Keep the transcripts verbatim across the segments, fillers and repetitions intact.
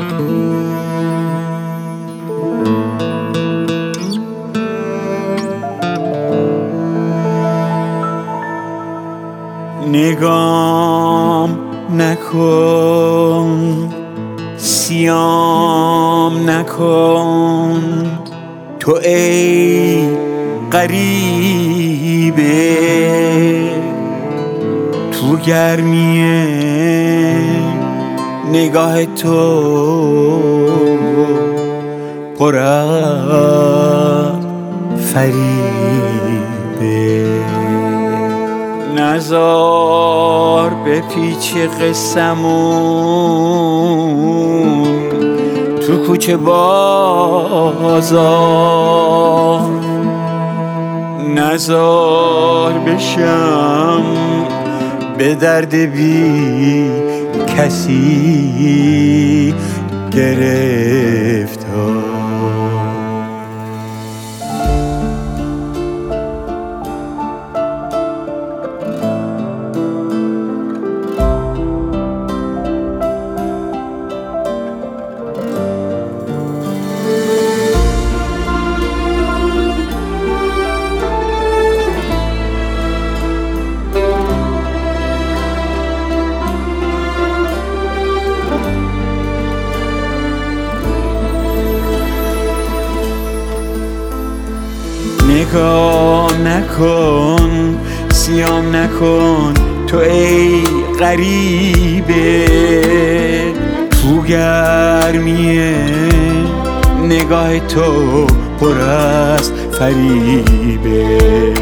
نگام نکن، سیام نکن، تو ای غریبه تو گرمی نگاه تو پر از فریبه. نزار به پیچ قسمون تو کوچه بازار، نزار بشم به درد بی کسی گرفتار. نگاه نکن، سیام نکن، تو ای غریبه تو گرمی نگاه تو پر از فریبه.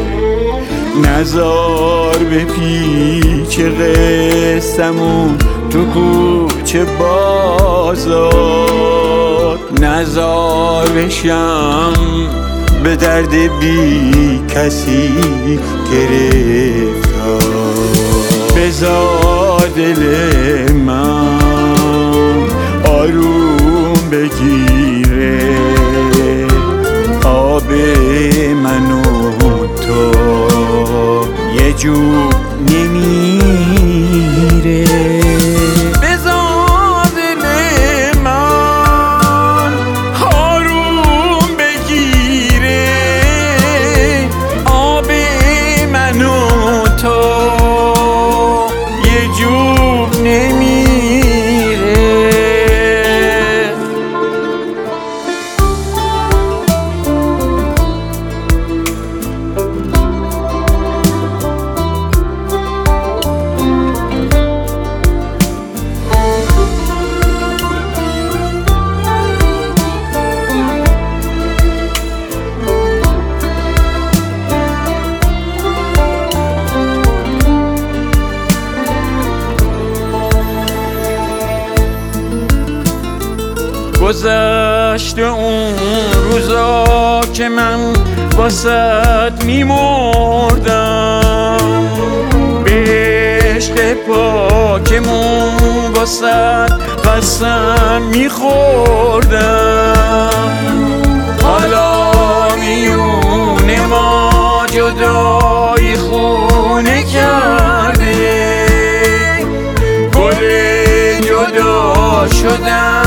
نزار به پیچ قسمون تو کوچه بازار، نزار بشم به درد بی کسی گرفتار. بذار دل من آروم بگیره، آب من و تو یه جور نمیره. گذشته اون روزا که من واسط میمردم، به عشق پاکمون واسط قسم میخوردم. حالا میونه ما جدایی خونه کرده، گل جدا شدم